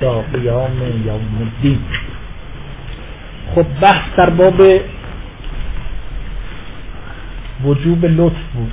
تا قیام یوم الدین. خب بحث در باب وجوب لطف بود.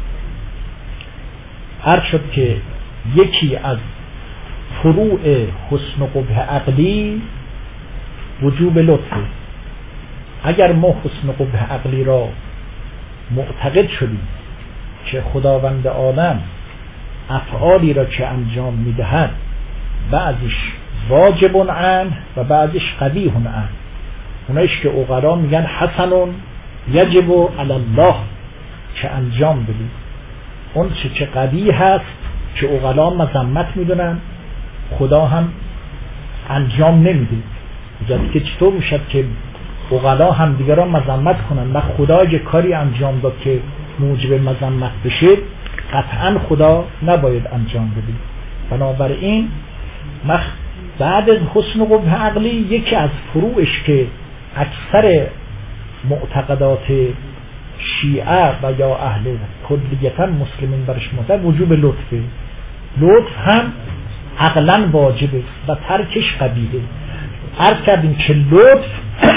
عرض شد که یکی از فروع حسن و قبح عقلی وجوب لطفه. اگر ما حسن و قبح عقلی را معتقد شدیم که خداوند عالم افعالی را که انجام میدهد بعضش واجب عنه و بعضش قبیح عنه، اونایش که عقلا میگن حسن یجب علی الله که انجام بدید، اون چه قبیح هست که عقلا مذمت میدونن خدا هم انجام نمیده. جدی که چطور میشد که عقلا هم دیگران مذمت کنن و خدا اگه کاری انجام داد که موجب مذمت بشه قطعا خدا نباید انجام بده. بنابراین بعد از حسن و قبح عقلی یکی از فروعش که اکثر معتقدات شیعه و یا اهل کلیتا مسلمین برش معتقد وجوب لطفه. لطف هم عقلا واجبه و ترکش قبیحه. عرض کردیم که لطف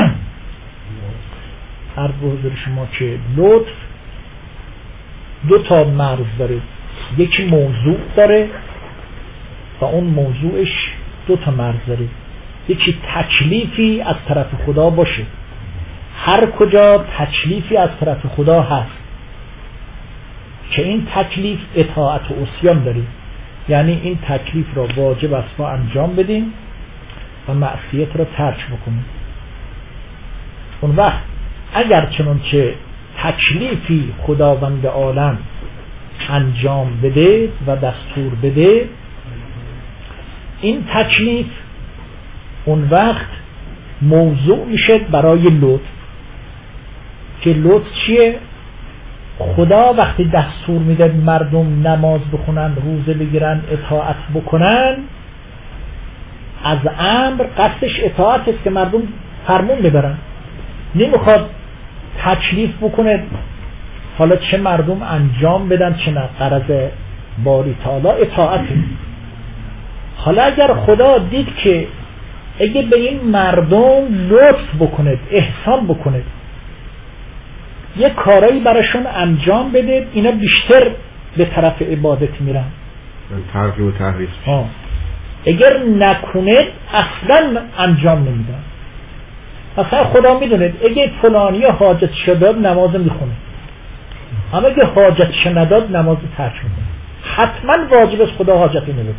عرض بحضور شما که لطف دو تا مرز داره، یکی موضوع داره و اون موضوعش دو تا مرز داره. یکی تکلیفی از طرف خدا باشه، هر کجا تکلیفی از طرف خدا هست که این تکلیف اطاعت و عصیان داره، یعنی این تکلیف را واجب است ما انجام بدیم و معصیت را ترک بکنیم. اون وقت اگر چنانچه تکلیفی خداوند عالم انجام بده و دستور بده، این تکلیف اون وقت موضوع میشه برای لطف. که لطف چیه؟ خدا وقتی دستور میده مردم نماز بخونن، روزه بگیرن، اطاعت بکنن، از امر قصدش اطاعت است که مردم فرمون ببرن، نمیخواد تکلیف بکنه حالا چه مردم انجام بدن چه نه. غرض باری تعالی اطاعته. حالا اگر خدا دید که اگه به این مردم لطف بکنه، احسان بکنه، یه کارایی براشون انجام بده، اینا بیشتر به طرف عبادت میرن، ترغیب و تحریض. اگر نکنه اصلا انجام نمیدن. مثلا خدا میدونه اگه فلانی حاجتش داد نماز میخونه، اما اگه حاجتش نداد نماز ترک میکنه. حتما واجب است خدا حاجتی نبود.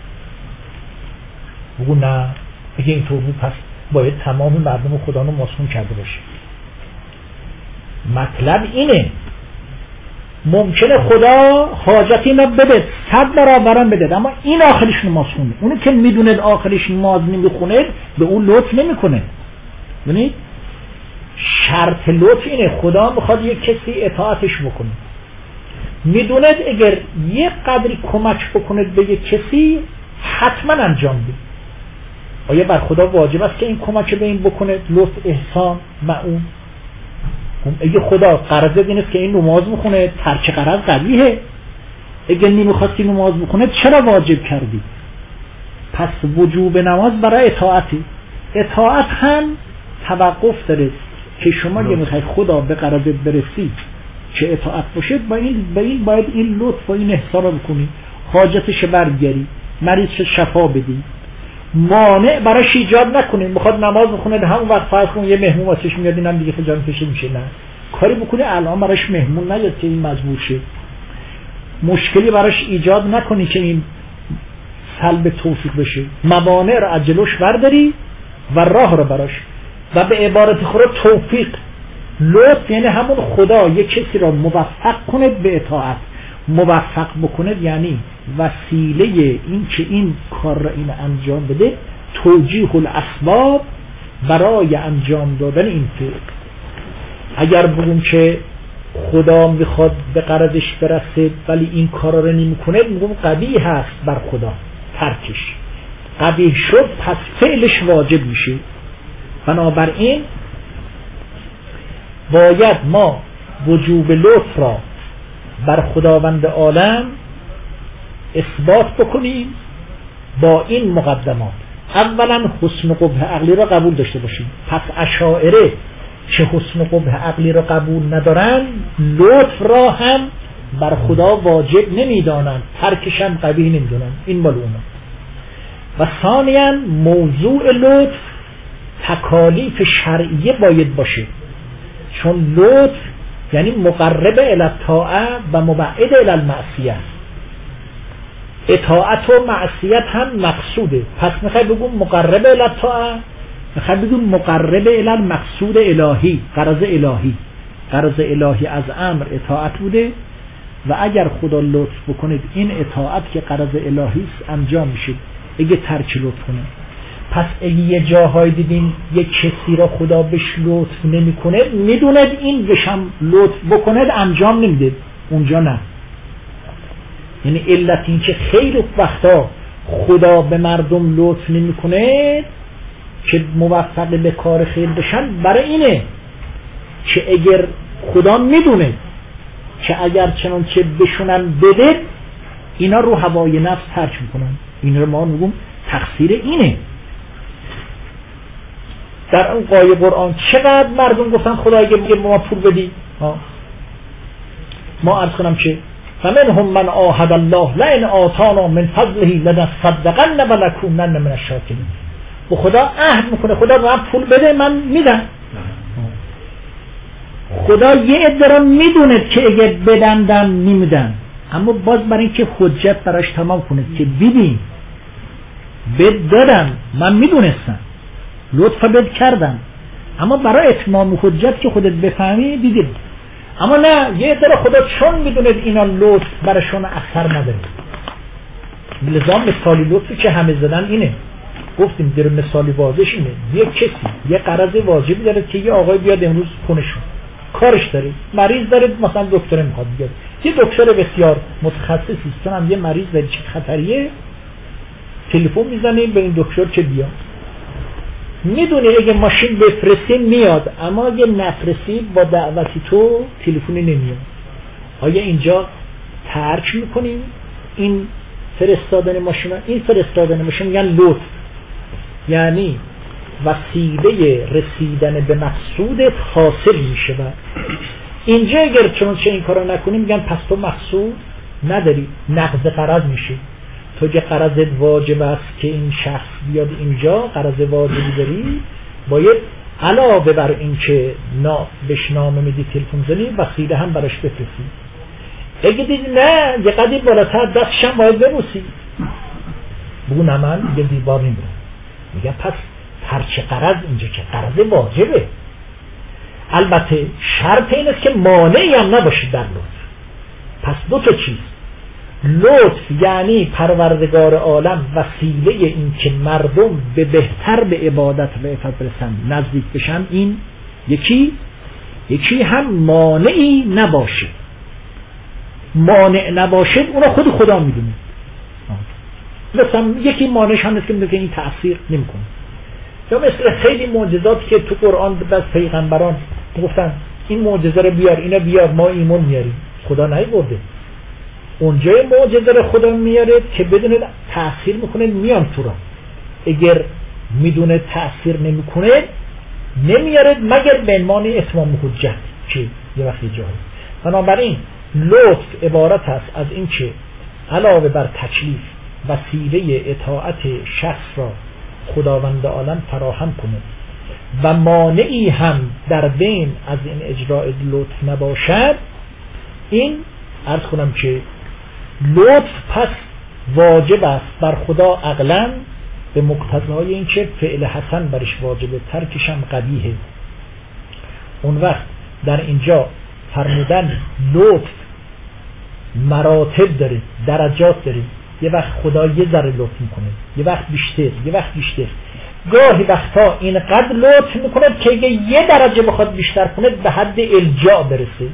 بگو نه، اگه اینطور بود پس باید تمام مردم خدا رو مصون کرده باشه. مطلب اینه ممکنه خدا حاجتی نبده 100 برابرم بده، اما این آخرش نمازخونه، اونی که میدونه آخرش نماز نمیخونه به اون لطف نمیکنه. ببینید شرط لطف اینه خدا میخواد یک کسی اطاعتش بکنه، میدونه اگر یک قدری کمک بکنه به یک کسی حتما انجام بده. آیا بر خدا واجب است که این کمک به این بکنه؟ لطف احسان معون. اگه خدا قرض اینه که این نماز بخونه، ترک قرض قبیحه. اگه نمیخواستی نماز بخونه چرا واجب کردی؟ پس وجوب نماز برای اطاعتی. اطاعت هم توقف داره که شما اگه میخوای خدا به قرضت برسی که اطاعت باشه باید این لطف و این احسان رو بکنی، حاجتش برگری، مریضش شفا بدی، مانع براش ایجاد نکنی. میخواد نماز بخونه همون وقت فرض کن یه مهمون واسش میاد اینم دیگه خجالت کشه میشه، نه کاری بکنی الان براش مهمون نیاد که این مجبور شه، مشکلی براش ایجاد نکنی که این سلب توفیق بشه، موانع رو از جلوش برداری و راه رو براش. و به عبارت خود توفیق لطف یعنی همون خدا یک کسی را موفق کنه به اطاعت. موفق بکنه یعنی وسیله این که این کار را این انجام بده، توجیه الاسباب برای انجام دادن این فعل. اگر بگم که خدا میخواد به قرضش برسه ولی این کار را نمیکنه، میگم قبیح هست بر خدا، ترکش قبیح شد، پس فعلش واجب میشه. بنابراین باید ما وجوب لطف را بر خداوند عالم اثبات بکنیم با این مقدمات. اولا حسن قبح عقلی را قبول داشته باشیم. پس اشاعره چه حسن قبح عقلی را قبول ندارن، لطف را هم بر خدا واجب نمیدانن، ترکش هم قبیح نمیدونن. این مال اونا. و ثانیاً موضوع لطف تکالیف شرعیه باید باشه، چون لطف یعنی مقرب الی الطاعه و مبعد الی المعصیه. اطاعت و معصیت هم مقصوده. پس میخوای بگم مقرب الی الطاعه، میخوای بگم مقرب الی المقصود الهی، غرض الهی. غرض الهی از امر اطاعت بوده و اگر خدا لطف بکنید این اطاعت که غرض الهی است انجام میشه. اگه ترک لطف کنه، پس اگه یه جاهای دیدین یک کسی را خدا بهش لطف نمیکنه، میدوند این بشم لطف بکند انجام نمیده، اونجا نه. یعنی علت این که خیلی وقتا خدا به مردم لطف نمیکنه که موفق به کار خیر بشن، برای اینه که اگر خدا میدونه که اگر چنانچه بشونن بده اینا رو هوای نفس ترک میکنن. این رو ما میگم تقصیر اینه. در اون آیه قرآن چقدر مردم گفتن خدا اگه میگه ما پول بدی، ما عرض کنم که فمنهم من عاهد الله لئن آتانا من فضله لنصدقن ولنکونن من الشاکرین. و خدا عهد میکنه خدا رو هم پول بده من میدم. خدا یه عده را میدونه که اگه بدندن نمیدن، اما باز برای اینکه حجت براش تمام کنه که ببین بد دادم، من میدونستم لطفا بد کردم، اما برای اتمام حجت که خودت بفهمی دیدید. اما نه، یه عده خدا چون میدونه اینا لطف براشون اثر نداره. لذا مثالی لطفی که همه زدن اینه، گفتیم در مثالی واضحش اینه، یه کسی یه قرض واجبی داره که یه آقای بیاد امروز خونشون، کارش داره، مریض داره، مثلا دکتر میخواد بیاد، یه دکتر بسیار متخصصی است، هم یه مریض داره چه خطریه، تلفن میزنه به این دکتر که بیاد. میدونی اگه ماشین بفرستی میاد، اما اگه نفرستی با دعوتی تو تلفنی نمیاد. آیا اینجا ترک میکنیم این فرستادن ماشین؟ این فرستادن ماشین میگن لطف، یعنی وسیله رسیدن به مقصودت حاصل میشه. و اینجا اگر چنانچه این کارو نکنیم میگن پس تو مقصود نداری، نقض قرض میشه. تو که قرضت واجب است که این شخص بیاد اینجا، قرض واجبی داری، باید علاوه بر این که بهش نامه میدی تلفن زنی، وسیله هم براش بفرستی. اگه دیدی نه یه قدری بالاتر دستشم باید ببوسی، بگو نه من یه دیوار نمیرم. میگه پس هرچه قرض اینجا که قرض واجبه. البته شرط این است که مانعی هم نباشید در لطف. پس دو تا چیز، لطف یعنی پروردگار عالم وسیله این که مردم به بهتر به عبادت و عفت برسن، نزدیک بشن، این یکی هم مانعی نباشه. مانع نباشه اونو خود خدا میدونه. مثلا یکی مانعش هم است که میگه این تأثیر نمیکنه. یا مثل خیلی معجزات که تو قرآن از پیغمبران گفتن این معجزه رو بیار، اینو بیار، ما ایمان میاریم. خدا نیورده. اونجا معجزه رو خدا میاره که بدون تأثیر میکنه میان تو را. اگر میدونه تأثیر نمیکنه نمیاره مگر به عنوان اتمام حجت که یه وقتی جایی. بنابراین لطف عبارت است از این که علاوه بر تکلیف وسیله اطاعت شخص را خداوند عالم فراهم کنه و مانعی هم در بین از این اجراء لطف نباشد. این عرض کنم که لطف پس واجب است بر خدا عقلاً به مقتضای این که فعل حسن برش واجبه، ترکش هم قبیحه. اون وقت در اینجا فرمودن لطف مراتب داره، درجات داره. یه وقت خدا یه ذره لطف میکنه، یه وقت بیشتر. گاهی وقتا اینقدر لطف میکنه که اگه یه درجه بخواد بیشتر کنه به حد الجا برسه.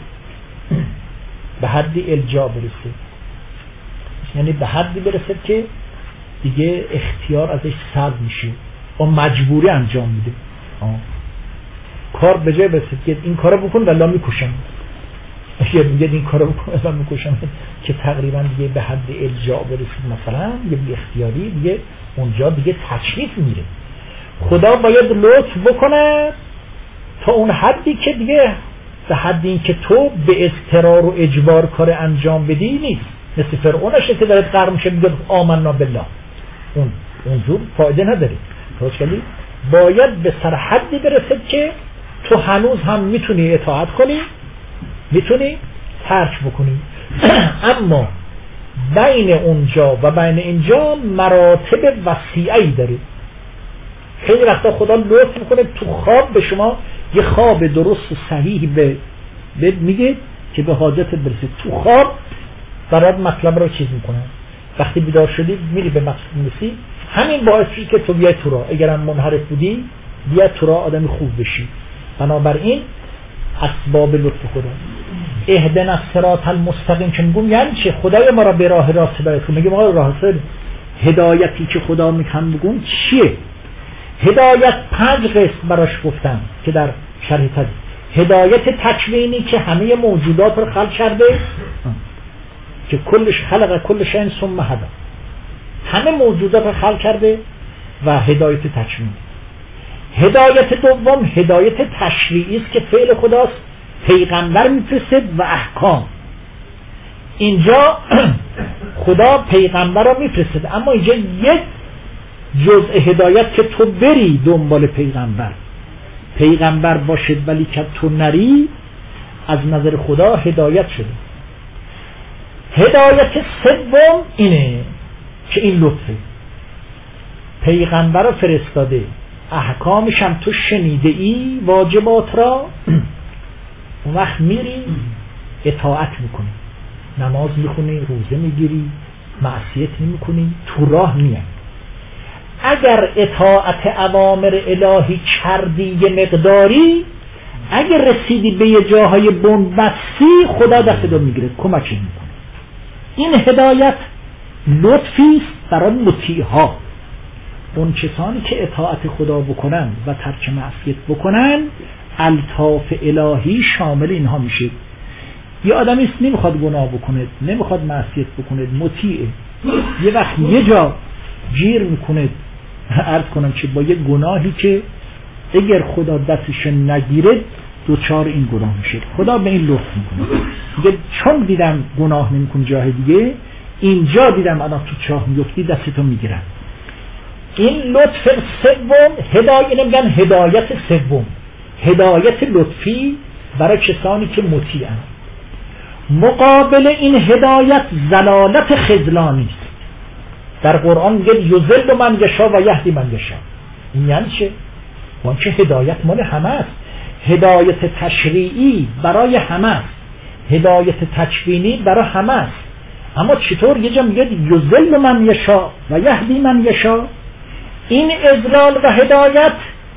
یعنی به حدی برسه که دیگه اختیار ازش سلب میشه و مجبوری انجام میده. کار به جای برسه که این کارو بکن والله میکشم. میگه این کارو بکنه و میکشم که تقریبا دیگه به حد الجاء برسید، مثلا یه بی اختیاری دیگه اونجا دیگه تکلیف میره. خدا باید لطف بکنه تا اون حدی که دیگه به حد این که تو به اضطرار و اجبار کار انجام بدی نیست، مثل فرعونشه که داره غرق میشه میگه آمنا بالله، اونجور فایده نداره. درسته؟ باید به سر حدی برسید که تو هنوز هم میتونی اطاعت کنی، میتونی ترک بکنی، اما بین اونجا و بین اینجا مراتب وسیعی داره. خیلی وقتا خدا لطف میکنه تو خواب به شما یه خواب درست و صحیح به میگه که به حاجت برسید. تو خواب برات مطلب رو چیز میکنه، وقتی بیدار شدی میری به مقصود میرسی. همین باعث میشه که تو بیای تو راه، اگرم منحرف بودی بیا تو راه آدم خوب بشی. بنابراین اسباب لطف خدا. اهدنا الصراط المستقیم که میگم یعنی چه؟ خدای ما را به راه راست هدایت کن. میگم ما راه راست هدایتی که خدا میخوام بگم چیه؟ هدایت 5 قسم براش گفتم که در شرح تدبیر. هدایت تکوینی که همه موجودات رو خلق کرده، که کلش خلق کل شیء ثم هدی، همه موجودات رو خلق کرده و هدایت تکوینی. هدایت دوم هدایت تشریعی است که فعل خداست، پیغمبر میفرسته و احکام. اینجا خدا پیغمبر رو میفرسته، اما اینجا یک جزء هدایت که تو بری دنبال پیغمبر باشد ولی که تو نری، از نظر خدا هدایت شده. هدایت سوم اینه که این لطفه، پیغمبر رو فرستاده، احکامش هم تو شنیده ای، واجبات را اون وقت میری اطاعت میکنی، نماز میخونی، روزه میگیری، معصیت نمیکنی، تو راه میای. اگر اطاعت اوامر الهی کردی یه مقداری، اگر رسیدی به یه جاهای بنبستی، خدا دست رو میگیره، کمک میکنه. این هدایت لطفی است برای مطیعها. اون کسانی که اطاعت خدا بکنن و ترک معصیت بکنن، الطاف الهی شامل اینها میشه. یه آدمی است نمیخواد گناه بکنه، نمیخواد معصیت بکنه، مطیعه، یه وقت یه جا گیر میکنه، عرض کنم چه با یه گناهی که اگر خدا دستش نگیره دوچار این گناه میشه. خدا به این لطف میکنه، میگه چون دیدم گناه نمیکن جای دیگه، اینجا دیدم الان تو چاه میفتی، دستتو میگیرم. این لطف سوم هدایت نمیگن، هدایت سوم هدایت لطفی برای کسانی که مطیعن. مقابل این هدایت ضلالت خذلانی است. در قرآن میگه یضل من یشاء و یهدی من یشاء. این یعنی چه؟ وان که هدایت مال همه است. هدایت تشریعی برای همه است، هدایت تکوینی برای همه است. اما چطور یه جا میگه یضل من یشاء و یهدی من یشاء؟ این اضلال و هدایت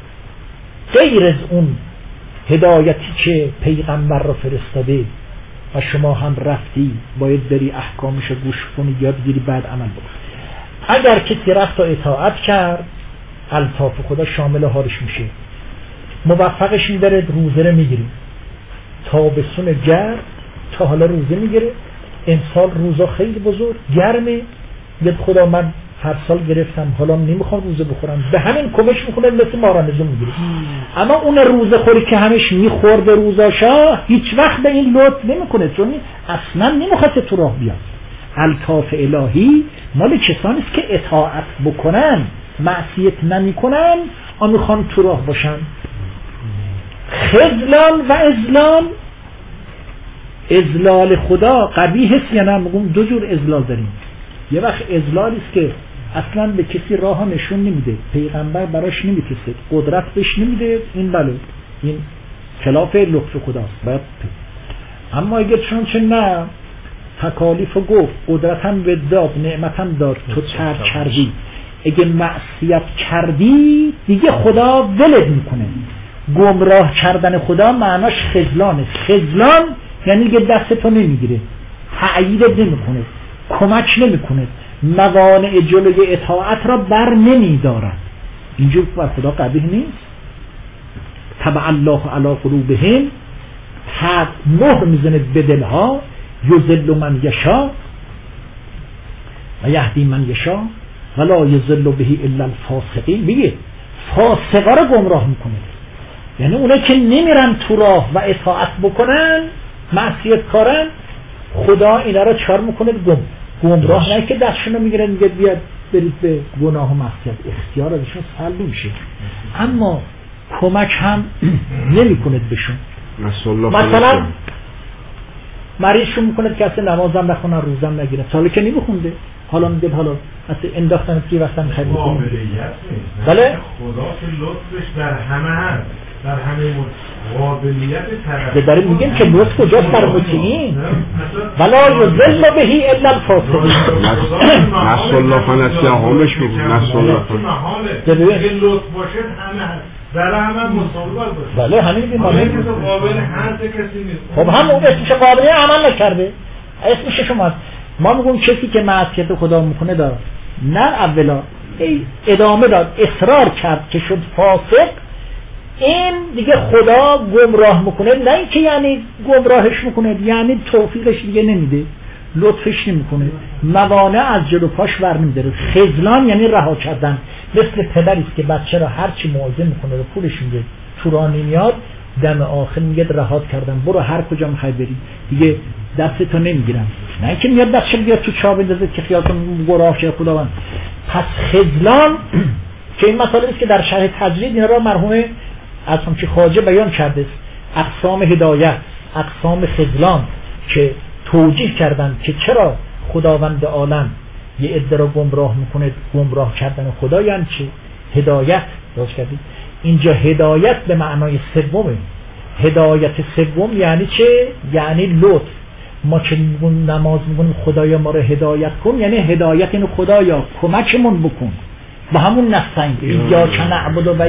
غیر از اون هدایتی که پیغمبر رو فرستاده و شما هم رفتی باید بری احکامش رو گوش کنی، یاد بگیری، بعد عمل بکنی. اگر کسی رفت و اطاعت کرد، الطاف خدا شامل حالش میشه، موفقش میبره، روزه رو میگیری، تابستون گرم تا حالا روزه میگیره، امسال روزا خیلی بزرگ گرمه، یاد خدا من هر سال گرفتم حالا نمیخوام روزه بخورم، به همین کمش میکنه، مثل مارانزو میگیره. اما اون روزه خوری که همش میخورده روزاشا هیچ وقت به این لطف نمیکنه، چون اصلا نمیخواد تو راه بیاد. الطاف الهی مال کسانی است که اطاعت بکنن، معصیت نمیکنن، اما میخوان تو راه باشن. خذلان و اذلال، اذلال خدا قبیح است یا نه؟ میگم دو جور اذلال داریم. یه وقت اذلالی است که اصلا به کسی راه نشون نمیده، پیغمبر براش نمیفرسته، قدرت بهش نمیده، این بله این خلاف لطف خداست باید. اما اگر چون نه تکالیف گفت، قدرتم به داد، نعمتم داد، تو ترک کردی، اگه معصیت کردی دیگه خدا ولد میکنه. گمراه کردن خدا معناش خذلانه. خذلان یعنی دیگه دستتو نمیگیره، تأییدت نمیکنه، کمک نمیکنه، موانع جلوی اطاعت را بر نمیدارد. اینجور بر خدا قبیح نیست. تبع الله علی قلوبهم مهر میزنه به دلها، یضل من یشاء و یهدی من یشاء ولا یضل به الا الفاسقین. میگه فاسقا رو گمراه میکنه، یعنی اونا که نمیرن تو راه و اطاعت بکنن، معصیت کارن، خدا اینا رو چار میکنه گمراه. نه که دستشون رو میگیره میگه بیاد برید به گناه و معصیت، اختیار ازشون سلب میشه، اما کمک هم نمیکنه بهشون. مثلا مریضشون میکنه که اصلا نمازم نخونن، روزم نگیرن، سالی که نمیخونده، حالا میگه حالا اصلا انداختن توی وقتا میخوای بکنه. بله خدا که لطفش در همه هست، در همه قابلیت طرف داریم میگیم که لطف کجاست در مطیعین. ولا یضل به الا الفاسقین. نصر الله فنسی آقامش بگو. نصر الله که لطف باشه همه هست، در همه مصابه باشه. بله همین بیماری که قابل هر کسی نیست. خب همون اسمش قابلیت عمل نکرده، اسمش شما. ما میگیم کسی که معصیت خدا میکنه داد، نه اولا ادامه داد، اصرار کرد که شد فاسق، این دیگه خدا گمراه میکنه. نه اینکه یعنی گمراهش میکنه، یعنی توفیقش دیگه نمیده، لطفش نمیکنه، موانع از جلو پاش برنمیداره. خذلان یعنی رها کردن. مثل پدری است که بچه را هر چی موعظه میکنه رو پولش میده، تو راه نمیاد، دم آخر میگه رهات کردم، برو هر کجا میخوای بری، دیگه دستتو نمیگیرم. نه اینکه میاد دستش بیاد تو چاه بندازه که خیالتون گراه شه خداوند. پس خذلان که این مسئله است که در شرح تجرید اینا را مرحوم از همچه خواجه بیان کرده است، اقسام هدایت، اقسام خذلان که توجیه کردن که چرا خداوند عالم یه عده را گمراه میکنه. گمراه کردن خدا یعنی چه؟ هدایت. درست کردید؟ اینجا هدایت به معنای سومه. هدایت سوم یعنی چه؟ یعنی لطف. ما که نماز میگونیم خدایا ما رو هدایت کن، یعنی هدایت اینو خدایا کمکمون بکن، با همون نستعین یا که نعبد و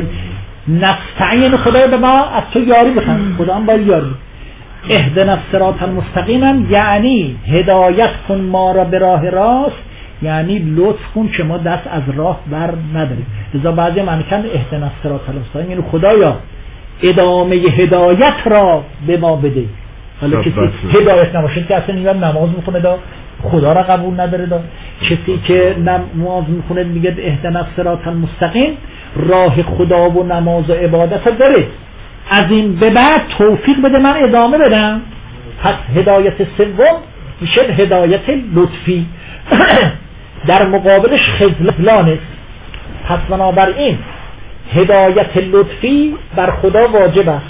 نستعین، خدایا به ما از تو یاری بکن، خدا هم باید یاری. اهدنا الصراط المستقیم یعنی هدایت کن ما را به راه راست، یعنی لطف کن که ما دست از راه بر نداریم. لذا بعضی معنی کردن اهدنا الصراط المستقیم یعنی خدایا ادامه هدایت را به ما بده. حالا کسی هدایت نباشه که اصلا نیام نماز میخونه دا خدا را قبول نداره دا. کسی که نماز میخونه میگه اهدنا الصراط المستقیم، راه خدا و نماز و عبادت داره، از این به بعد توفیق بده من ادامه بدم. پس هدایت سوم میشه هدایت لطفی در مقابلش خذلان است. پس بنابراین هدایت لطفی بر خدا واجب است،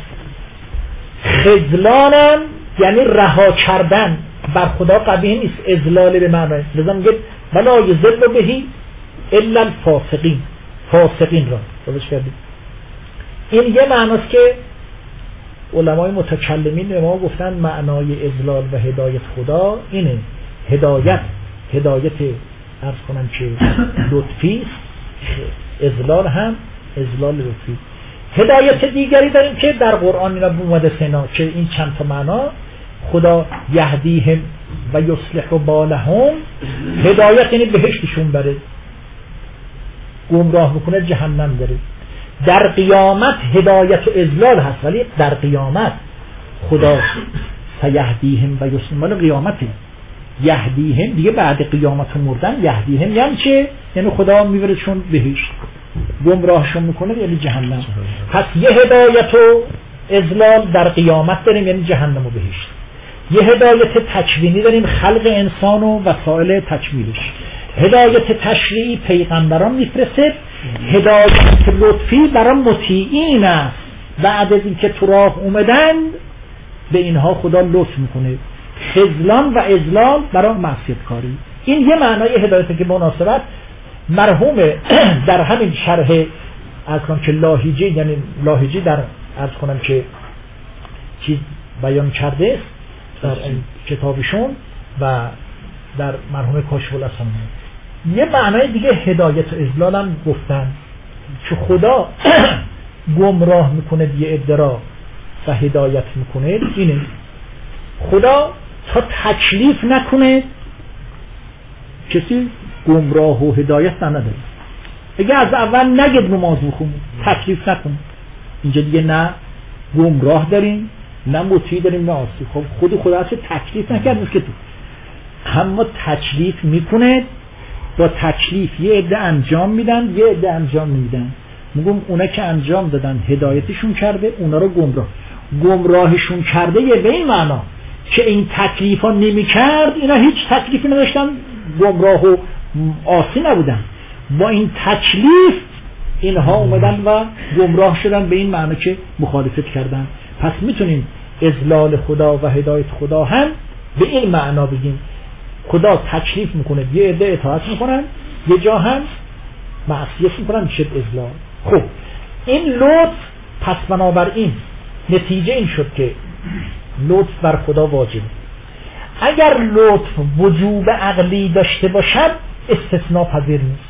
خذلانم یعنی رها کردن بر خدا قبیح نیست، اذلال به معنی. لذا میگه ولا یضل به الا الفاسقین، فاسقین را درست کردید. این یه معناست که علمای متکلمین به ما گفتن معنای اذلال و هدایت خدا اینه. هدایت عرض کنم که لطفی، اذلال هم اذلال لطفی. هدایت دیگری داریم که در قرآن اینا اومده سنا که این چند تا معنا، خدا یهدیهم و یصلح بالهم، هدایت یعنی بهشتشون بره، گمراه بکنه جهنم بره. در قیامت هدایت و اذلال هست، ولی در قیامت خدا سیهدیهم و یصلح، مال قیامته. یهدیهم دیگه بعد قیامت و مردن، یهدیهم یعنی چه؟ یعنی خدا میبرشون بهشت، گمراهشون میکنه یعنی جهنم. پس یه هدایت و اذلال در قیامت داریم یعنی جهنم و بهشت. یه هدایت تکوینی داریم، خلق انسان و وسایل تکمیلش. هدایت تشریعی پیغمبران میفرسته. هدایت لطفی برای مطیعین است، بعد از اینکه تو راه اومدن به اینها خدا لطف میکنه. خذلان و اذلال برای معصیت کاری. این یه معنای هدایت که مناسبت مرحوم در همین شرح از کنم که لاهیجی، یعنی لاهیجی در از کنم که چیز بیان کرده در کتابشون و در مرحوم کاشف الاسماء یه معنای دیگه هدایت و اذلال هم گفتن که خدا گمراه میکنه یه عده را و هدایت میکنه. اینه خدا تا تکلیف نکنه کسی گمراه و هدایت نداره. اگه از اول نگید نماز بخون، تکلیف نکن، اینجا دیگه نه گمراه داریم نه مطیع داریم نه عاصی. خب خدا اصلا تکلیف نکرد که تو، اما تکلیف میکنه، با تکلیف یه عده انجام میدن یه عده انجام نمیدن. میگم اونا که انجام دادن هدایتشون کرده، اونا رو گمراهشون کرده. یه به این معنا که این تکلیف ها نمی کرد اینا هیچ تکلیفی نداشتن، گمراه و عاصی نبودن. با این تکلیف اینها اومدن و گمراه شدن، به این معنا که مخالفت کردن. پس میتونیم اذلال خدا و هدایت خدا هم به این معنا بگیم خدا تکلیف میکنه، یه عده اطاعت میکنن، یه جا هم معصیت میکنن، میشه اذلال. خب این لطف، پس بنابراین نتیجه این شد که لطف بر خدا واجبه. اگر لطف وجوب عقلی داشته باشد استثناء پذیر نیست.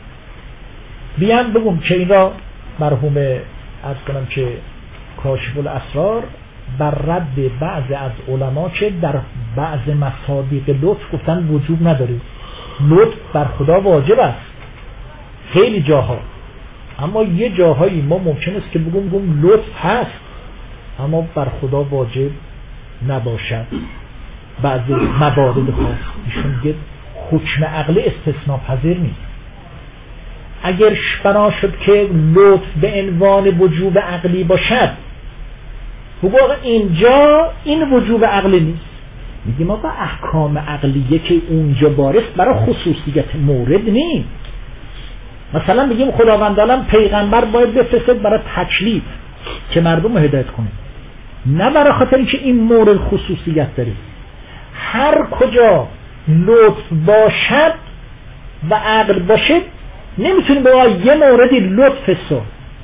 بیان بگم که این را مرحوم عرض کنم که کاشف الاسرار بر رد بعض از علما که در بعض مصادیق لطف گفتن وجوب نداره، لطف بر خدا واجب است خیلی جاها، اما یه جاهایی ما ممکن است که بگم لطف هست اما بر خدا واجب نباشد. بعضی موارد خاص ایشون میگه حکم عقلی استثناء پذیر نیست. اگر بنا شد که لطف به عنوان وجوب عقلی باشد، بگو آقا اینجا این وجوب عقلی نیست، میگیم آقا احکام عقلیه که اونجا بارست برای خصوصیت مورد نیست. مثلا بگیم خداوند عالم پیغمبر باید بفرستد برای تکلیف که مردم رو هدایت کنه، نه برای خاطر اینکه این مورد خصوصیت داره. هر کجا لطف باشد و عقل باشد نمیتونیم با یه موردی لطف حساب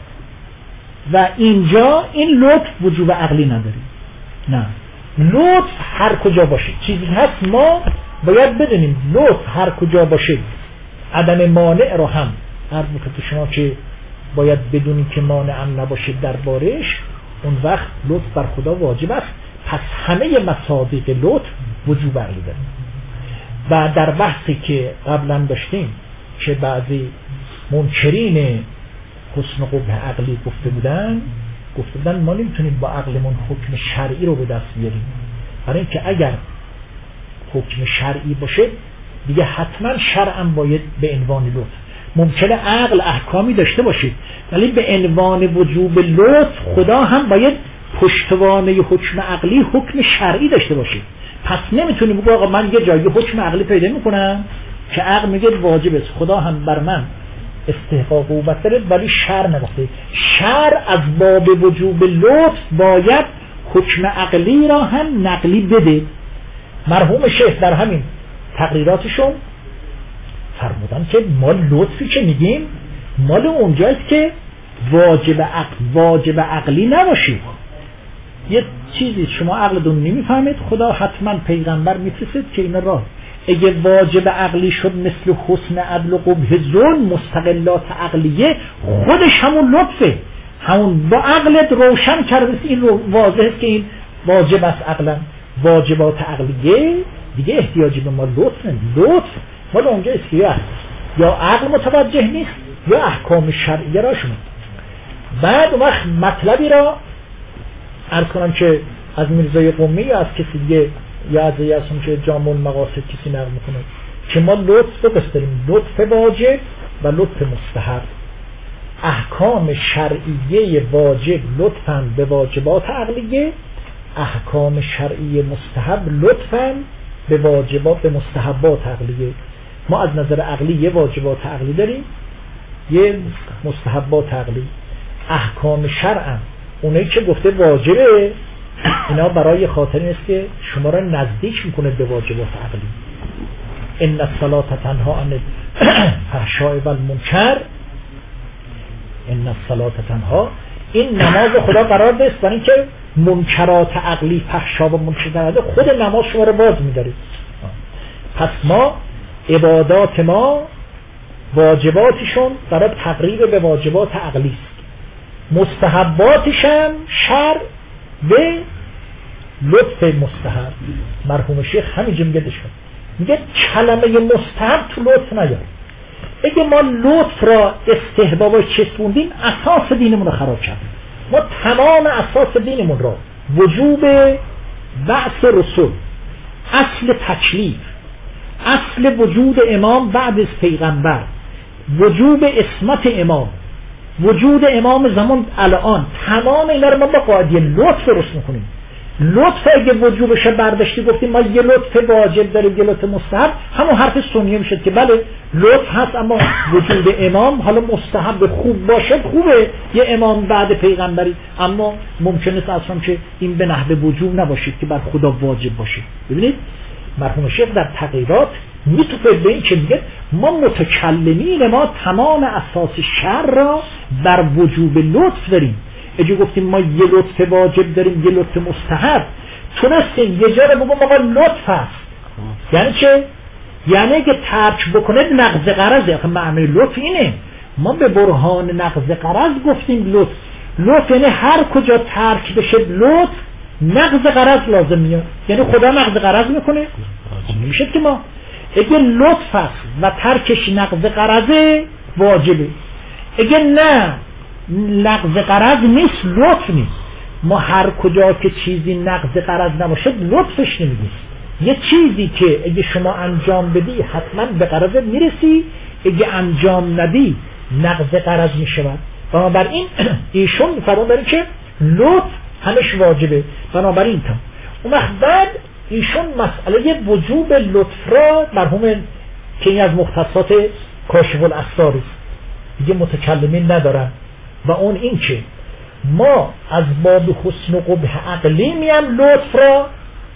و اینجا این لطف وجوب عقلی نداره. نه، لطف هر کجا باشه چیزی هست ما باید بدونیم لطف هر کجا باشه عدم مانع رو هم عرض میکنم شما که باید بدونیم که مانع هم نباشه دربارش، اون وقت لطف بر خدا واجب است. پس همه مصادیق لطف وجوب عقلی داره. و در بحثی که قبلا داشتیم که بعضی منکرین حسن قبح عقلی گفته بودن ما نمیتونیم با عقلمون حکم شرعی رو به دست بیاریم، برای اینکه اگر حکم شرعی باشه دیگه حتما شرعا باید به عنوان لطف. ممکنه عقل احکامی داشته باشه ولی به عنوان وجوب لطف خدا هم باید پشتوانه حکم عقلی حکم شرعی داشته باشه. پس نمیتونیم بگو آقا من یه جایی حکم عقلی پیدا میکنم که عقل میگه واجب است، خدا هم بر من استحقاق و داره ولی شرع نگفته. شرع از باب وجوب لطف باید حکم عقلی را هم نقلی بده. مرحوم شیخ در همین تقریراتشون فرمودن که ما لطفی که میگیم مال اونجاست که واجب عقلی نباشه. یه چیزی شما عقلتون نمیفهمید، خدا حتما پیغمبر میفرسته که این راه اگه واجب عقلی شد مثل حسن عدل و قبح ظلم مستقلات عقلیه خودش همون لطفه، همون با عقلت روشن کرده این واضح است که این واجب است عقلا. واجبات عقلیه دیگه احتیاجی به ما لطف مال اونجا است که یا عقل متوجه نیست یا احکام شرعیه را شما. بعد اون وقت مطلبی را عرض کنم که از میرزای قمی یا از کسی دیگه یا از یاسم که جامع المقاصد کسی نقل میکنه که ما لطف رو بستریم، لطف واجب و لطف مستحب. احکام شرعیه واجب لطفاً به واجبات عقلیه، احکام شرعیه مستحب لطفاً به واجبات به مستحبات عقلیه. ما از نظر عقلی یه واجبات عقلی داریم یه مستحبات عقلی. احکام شرعاً اونایی که گفته واجبه اینا برای خاطر این است که شما را نزدیک میکنه به واجبات عقلی. ان الصلاة تنها عن الفحشاء والمنکر، ان الصلاة تنها، این نماز خدا قرار دست برای اینکه منکرات عقلی فحشا و منکر خود نماز شما را باز میداره. پس ما عبادات ما واجباتشون برای تقریب به واجبات عقلی است، مستحباتشم شرع به لطف مستحب. مرحوم شیخ همینجا میگه کلمه مستحب تو لطف نیار. اگه ما لطف را استحباب چسبوندیم اساس دینمون رو خراب کردیم. ما تمام اساس دینمون را وجوب بعث رسول، اصل تکلیف، اصل وجود امام بعد از پیغمبر، وجوب عصمت امام، وجود امام زمان الان، تمام اینا رو ما با قاعده لطف درست میکنیم. لطف اگه وجوبش برداشتی گفتیم ما یه لطف واجب داریم یه لطف مستحب، همون حرف سنیه میشه که بله لطف هست اما وجود امام حالا مستحب خوب باشه خوبه، یه امام بعد پیغمبری، اما ممکنه اصلا که این به نحو وجوب نباشه که بر خدا واجب باشه. ببینید مرحوم شیخ در تغییرات میتوفه به این که میگه ما متکلمین ما تمام اساس شرع را بر وجوب لطف داریم. اگه گفتیم ما یه لطف واجب داریم یه لطف مستحب، تونستیم یه جا رو بگم آقا لطف هست. یعنی چه؟ یعنی اگه ترک بکنه نقض قرضه. آخه معنی لطف اینه، ما به برهان نقض قرض گفتیم لطف. لطف یعنی هر کجا ترک بشه لطف نقض قرض لازم میاد. یعنی خدا نقض قرض میکنه؟ نمیشه که ما اگه لطف هست و ترکش نقض قرضه واجبه. اگه نه نقض قرض نیست لطف نیست. ما هر کجا که چیزی نقض قرض نباشه لطفش نمیگیم. یه چیزی که اگه شما انجام بدی حتما به قرض میرسی، اگه انجام ندی نقض قرض میشود. بنابراین ایشون فرمودن که لطف همش واجبه. بنابراین تا اون وقت بعد ایشون مسئله وجوب لطف را مرحوم که این از مختصات کاشف الاسرار است دیگه متکلمین ندارن، و اون این که ما از باب حسن و قبح عقلی میم لطف را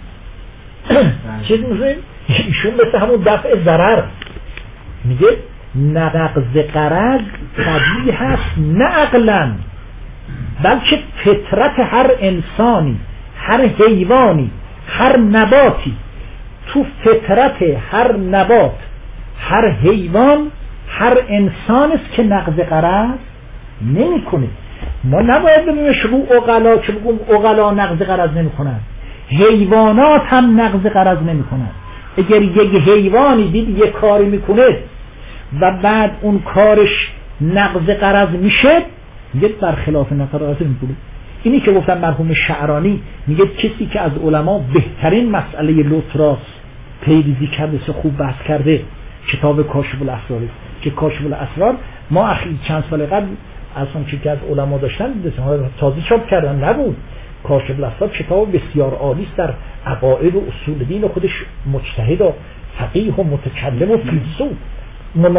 چیز میگه ایشون مثل همون دفع ضرر میگه نقض قرض طبیعی هست نه عقلا، بلکه فطرت هر انسانی، هر حیوانی، هر نباتی، تو فطرت هر نبات، هر حیوان، هر انسان است که نقض قرض نمی کنه. ما نباید ببینیم شروع اغلا که بگم اغلا نقض قرض نمی کنن، حیوانات هم نقض قرض نمی کنن. اگر یک حیوانی دید یک کاری میکنه و بعد اون کارش نقض قرض میشه میگه برخلاف نقض قرض میکنه. اینی که گفتم مرحوم شعرانی میگه کسی که از علما بهترین مسئله لطف را پیریزی کرده، خوب بحث کرده، کتاب کاشف الاسرار که کاشف الاسرار ما اخیر چند سال قبل اصلا که از علما داشتن تازه چاپ کردن نبود. کاشف الاسرار کتاب بسیار عالی است در عقاید و اصول دین و خودش مجتهد و فقیه و متکلم و فیلسوف. مولا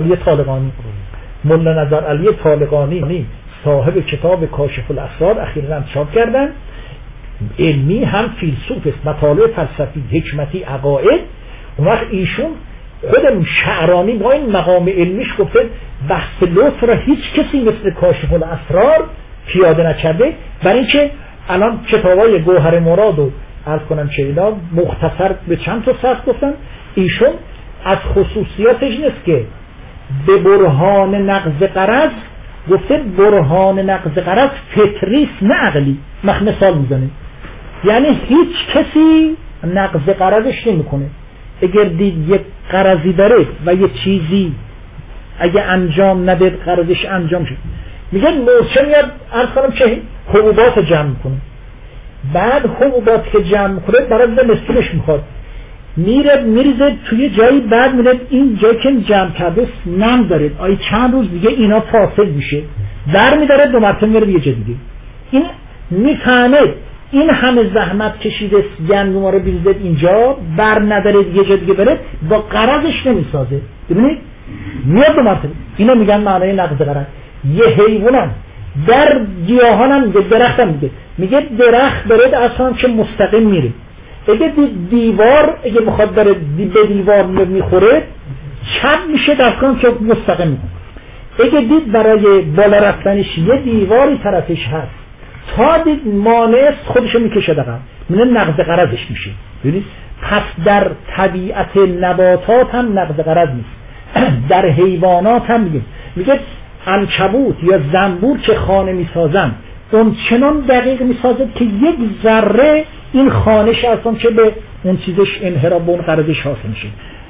نظر علی طالقانی صاحب کتاب کاشف الاسرار اخیراً چاپ کردن. علمی هم فیلسوف است، مطالب فلسفی، حکمتی، عقاید. اون وقت ایشون خودم شعرانی با این مقام علمیش گفته بحث لطف را هیچ کسی مثل کاشف الاسرار پیاده نکرده، برای اینکه الان کتابای گوهر مراد و عرض کنم چه اینا مختصر به چند تا سطر گفتن. ایشون از خصوصیاتش نیست که به برهان نقض قرض گفته برهان نقض قرض فطریست نه عقلی. مثال میزنه یعنی هیچ کسی نقض قرضش نمیکنه. اگر دید یک قرضی داره و یه چیزی اگه انجام نده قرضش انجام شد، میگه موچه میاد عرض کنم چه حبوبات جمع کنه، بعد حبوبات که جمع کنه برای مثلش میخواد میریزه توی جایی، بعد میره این جایی که جمع کرده نم داره، آیا چند روز دیگه اینا فاسد میشه، در میداره دو مرتبه میره یه جا دیگه. این میفهمه این همه زحمت کشیده گندم رو بیزده اینجا بر نداره یه جا دیگه بره، با قرضش نمیسازه. ببینید میاد دو مرتبه. اینا میگن معنای نقض قرض. یه حیوانم در گیاهانم میگه، درختم میگه درخت داره اصلا که مستقیم میره، اگه دیوار اگه میخواد بره به دیوار میخوره چپ میشه دستگاه که مستقیم میکنه. اگه دید برای بالا رفتنش یه دیواری طرفش هست تا دید مانع خودشو میکشه دقیقا میگه نقض قرضش میشه. ببینید پس در طبیعت نباتات هم نقض قرض نیست، در حیوانات هم میگه عنکبوت یا زنبور که خانه میسازن اون چنان دقیق میسازد که یک ذره این خانش اصلا که به اون چیزش انحراف به اون قرضش حاصل میشه.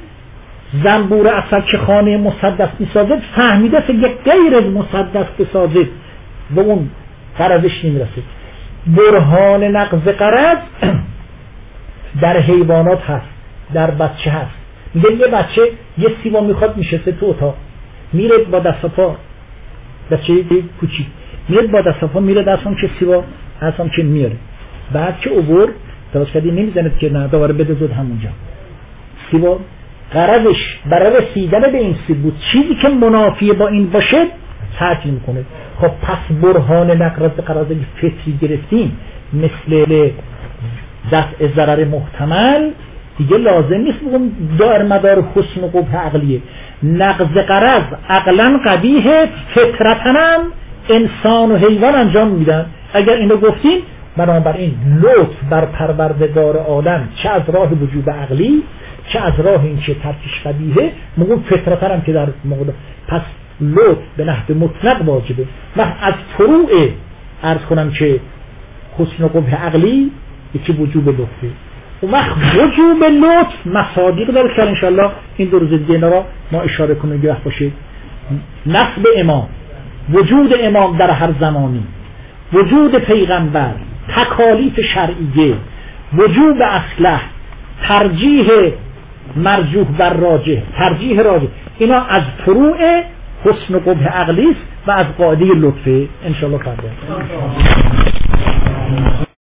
زنبور اصلا که خانه مسدس میسازد فهمیده که یک غیر از مسدس بسازد به اون قرضش نمیرسه. برهان نقض غرض در حیوانات هست، در بچه هست. میگه یه بچه یه سیما میخواد میشسته تو اتاق، میره با دست و پا، بچه کوچیک میره با دست و پا میره دستم که سیما هستم که میاره، بعد که عبور درست کردی نمیزنه که نه دوباره بده زود همونجا. سیما غرضش برای رسیدن به این سیب بود، چیزی که منافی با این باشه ترک نمیکنه. خب پس برهان نقض غرض فطری گرفتیم مثل دفع ضرر محتمل، دیگه لازم نیست بگم دائر مدار حسن و قبح عقلیه. نقض غرض عقلا قبیحه، فطرتاً انسان و حیوان انجام میدن. اگر اینو گفتیم بنابراین لطف بر پروردگار عالم چه از راه وجود عقلی چه از راه این که ترکش قبیحه، میگم فطرتاً هم که در موقع پس لطف به نحو مطلق واجبه. من از فروع عرض کنم که حسن و قبح عقلی یکی وجوب لطفه. و وقت وجوب لطف مصادیق داره که انشاءالله این دو روز دیگه را ما اشاره کنیم که وقت باشه. نصب امام، وجود امام در هر زمانی، وجود پیغمبر، تکالیف شرعیه، وجوب اصلح، ترجیح مرجوح بر راجح، ترجیح راجح، اینا از فروع حسن و قبح عقلی است و از قاعده لطفه. انشاءالله فردا